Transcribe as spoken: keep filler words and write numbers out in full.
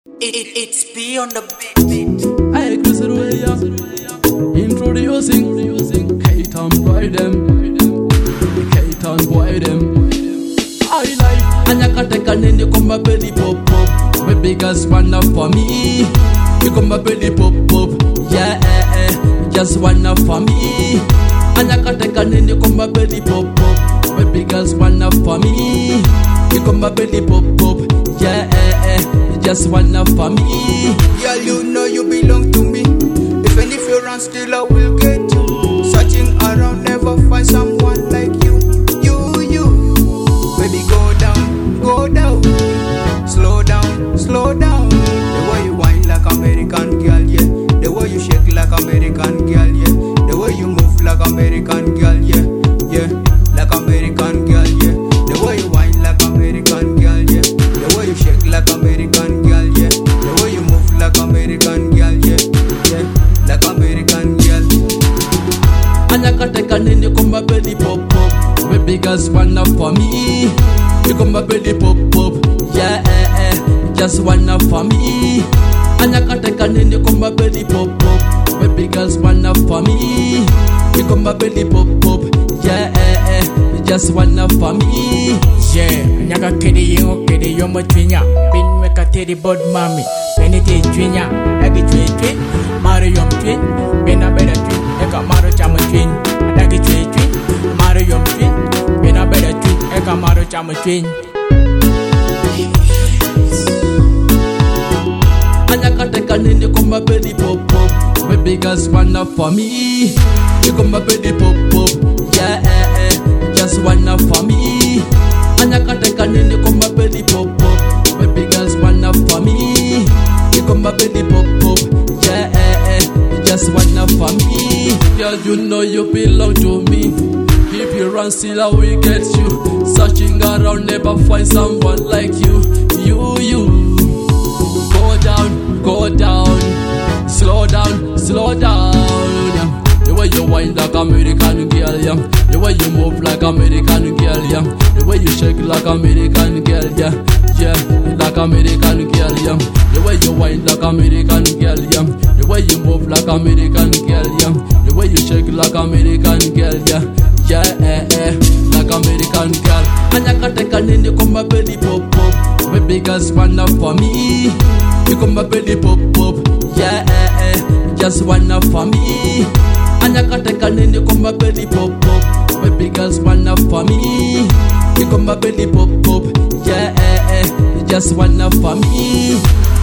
It, it, it's B on the beat. I Chris Williams introducing K-Town boy them, K-Town boy them. I like Anyakateka nini komba belly pop pop. My biggest one up for me. You komba belly pop pop. Yeah, eh, eh, just one up for me. Anyakateka nini komba belly pop pop. My biggest one up for me. You komba belly pop pop. Yeah, eh, eh, just one up for me. Girl, you know you belong to me. If any fear run still I will get you. Searching around, never find someone like you. You, you. Baby, go down, go down. Slow down, slow down. The way you whine like American girl, yeah. The way you shake like American girl, yeah. The way you move like American girl, yeah. Yeah, like American girl, yeah. The way you whine like American girl, yeah. The way you shake like American girl, yeah. The way you move like American girl, yeah. Yeah, like American girl. Anyakateka nini komba belly pop pop. My biggest one up for me. You komba belly pop pop. Yeah, eh, eh, just one up for me. Anyakateka nini komba belly pop pop. My biggest one up for me. You komba belly pop pop. Yeah, eh, eh, just one up for me. Yeah, nyaka kedi yo kedi yo mo twinya. Bin weka tedi bod mami. Penny te twinya. Agi twi twi. Mario yom twin. Bin a better twin. Eka maro chama twin. Agi twi twi. Mario yom twin. Bin a better twin. Eka maro chama twin. Anyakateka nini komba belly pop pop. My biggest one up for me. You komba belly pop pop. Yeah, eh, eh, just one up for me. Anyakateka nini komba belly pop pop. My biggest one up for me. You komba belly pop pop. Yeah, eh, eh, just one up for me. Girl, you know you belong to me. If you run still I will get you. Searching around never find someone like you. You, you. Go down, go down. Slow down, slow down. Yeah. The way you whine like American girl, yeah. The way you move like American girl, yeah. The way you shake like American girl, yeah. Yeah, like American girl, yeah. The way you whine like American girl, yeah. The way you move like American girl, yeah. The way you shake like American girl, yeah. Yeah, eh, eh, like American girl. Anyakateka nini komba belly pop pop. My biggest one up for me. You komba belly pop pop. Yeah, eh, eh, just one up for me. Anyakateka nini komba belly pop pop. My biggest one up for me. You komba belly pop pop. Yeah, eh, eh, just one up for me.